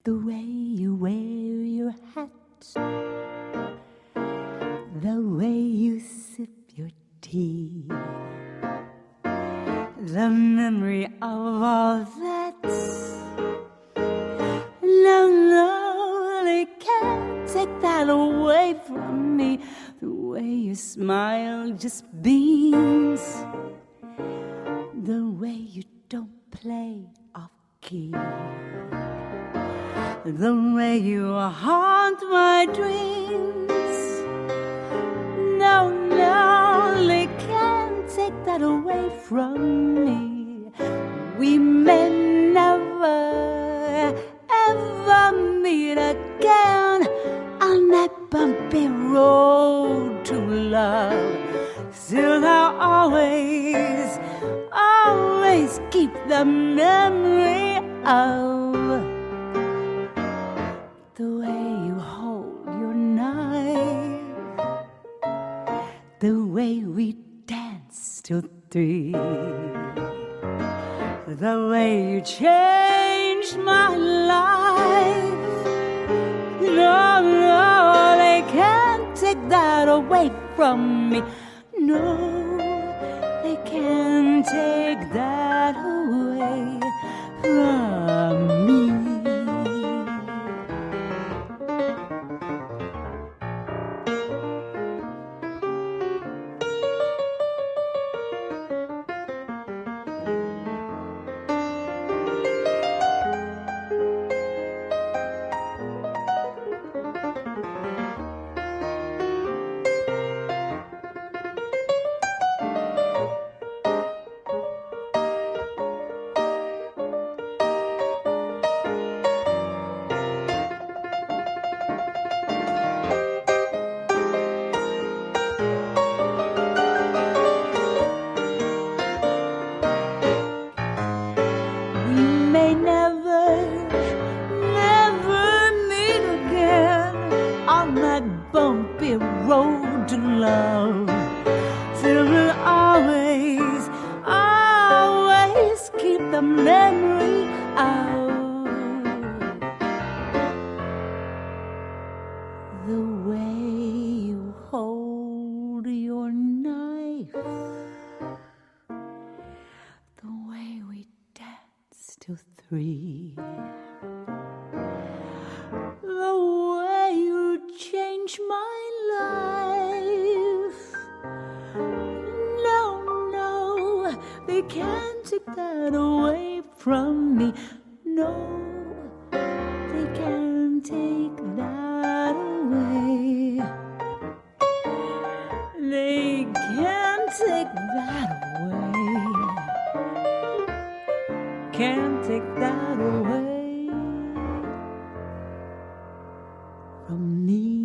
The way you wear your hat, the way you sip your tea, the memory of all that. No, they can't take that away from me. The way your smile just beams, the way you don't play off key, the way you haunt my dreams. No, they can't take that away from me. We may never, ever meet again on that bumpy road to love. Still I'll always, always keep the memory of the way you hold your knife, the way we dance till 3, the way you changed my life. No, they can't take that away from me. No, they can't take that away from me. Bumpy road to love. Still will always, always keep the memory of the way you hold your knife, the way we dance till 3, the way you change my life. No, they can't take that away from me. No, they can't take that away. They can't take that away. Can't take that away from me.